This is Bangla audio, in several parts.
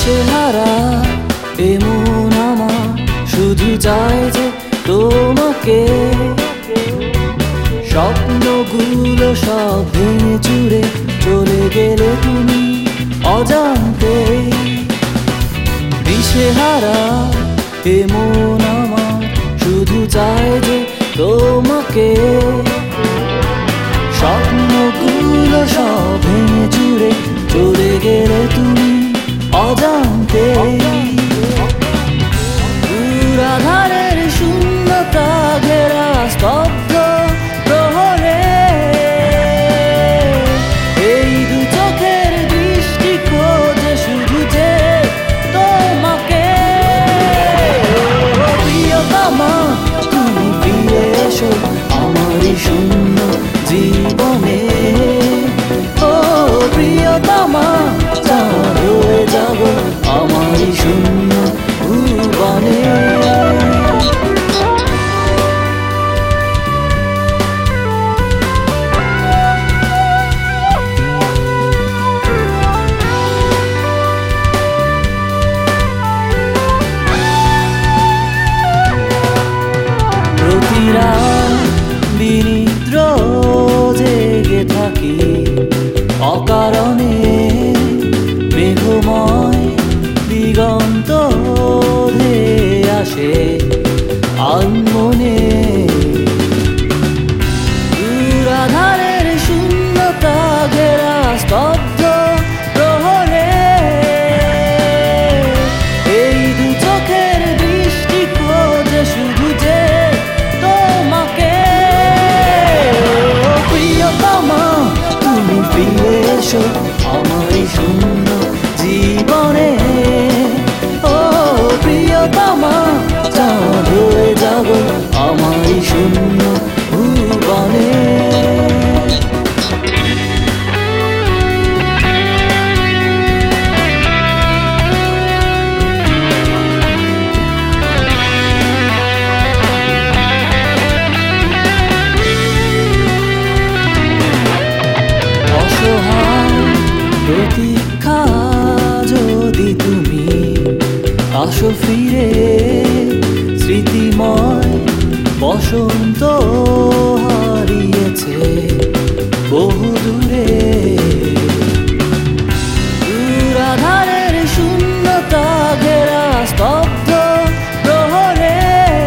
দিশেহারা এমন আমার শুধু চাই যে তোমাকে, স্বপ্নগুলো সব ভেঙে চুরে চলে গেলে তুমি অজান্তে। দিশেহারা এমন আমার শুধু চাই যে তোমাকে, স্বপ্নগুলো সব ভেঙে চুরে চলে গেলে তুমি অজান্তে। পুরাধারের শূন্যতা ঘেরা স্তব্ধ প্রহরে এই দু চোখের দৃষ্টি খোঁজে শুধু যে তোমাকে। প্রিয়তমা তুমি ফিরে এসো আমারই শূন্য জীবনে। ও প্রিয়তমা চাঁদ হয়ে যাব আমারই শূন্য ভুবনে। বিনিদ্র জেগে থাকি অকারণে, মেঘময় দিগন্ত ধেয়ে আসে আনমনে। পুরাধারের শূন্যতা ঘেরা স্তব্ধ প্রহরে এই দু চোখের দৃষ্টি খোঁজে শুধু যে তোমাকে। প্রিয়তমা তুমি ফিরে এসো আমারই শূন্য জীবনে। ও প্রিয়তমা চাঁদ হয়ে যাব আমারই শূন্য ভুবনে। প্রতীক্ষা যদি তুমি আসো ফিরে, স্মৃতিময় বসন্ত হারিয়েছে বহু দূরে। পুরাধারের শূন্যতা ঘেরা স্তব্ধ প্রহরে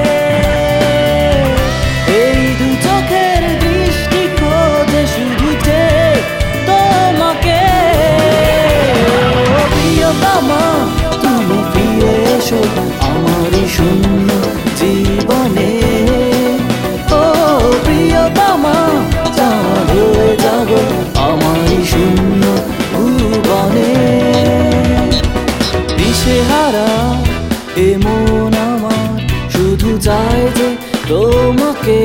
এই দু চোখের দৃষ্টি খোঁজে শুধু যে তোমাকে। প্রিয়তমা তুমি ফিরে এসো আমারই শূন্য জীবনে। ও প্রিয়তমা চাঁদ হয়ে যাব আমারই শূন্য ভুবনে। দিশেহারা এমন আমার শুধু চাই যে তোমাকে,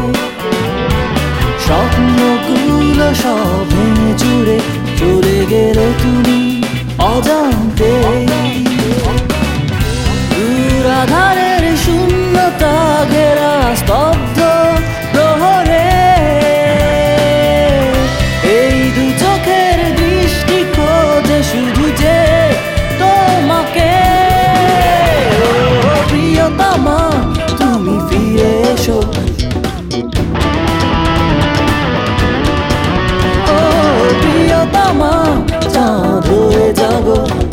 স্বপ্নগুলো সব ভেঙে চুরে চলে গেলে তুমি অজান্তে। পুরাধারের শূন্যতা ঘেরা স্তব্ধ প্রহরে এই দু চোখের দৃষ্টি খোঁজে শুধু যে তোমাকে। প্রিয়তমা তুমি ফিরে এসো। ও প্রিয়তমা চাঁদ হয়ে যাব।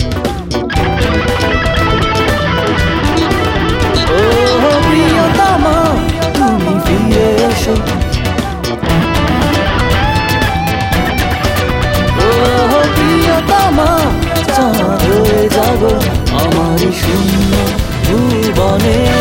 ও প্রিয়তমা তুমি ফিরে এসো। ও প্রিয়তমা চাঁদ হয়ে যাব আমারই শূন্য ভুবনে।